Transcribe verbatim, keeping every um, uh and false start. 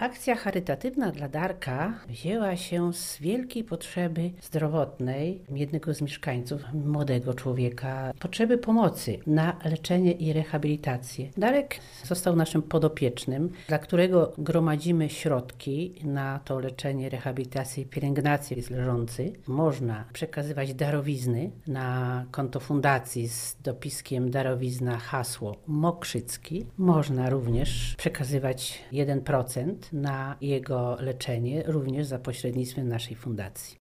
Akcja charytatywna dla Darka wzięła się z wielkiej potrzeby zdrowotnej jednego z mieszkańców, młodego człowieka, potrzeby pomocy na leczenie i rehabilitację. Darek został naszym podopiecznym, dla którego gromadzimy środki na to leczenie, rehabilitację i pielęgnację. Jest leżący. Można przekazywać darowizny na konto fundacji z dopiskiem darowizna hasło Mokrzycki. Można również przekazywać jeden procent na jego leczenie, również za pośrednictwem naszej fundacji.